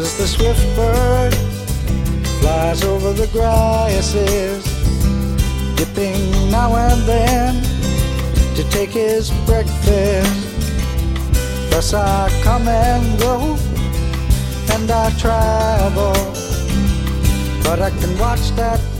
as the swift bird flies over the grasses, dipping now and then to take his breakfast. Thus I come and go, and I travel, but I can watch that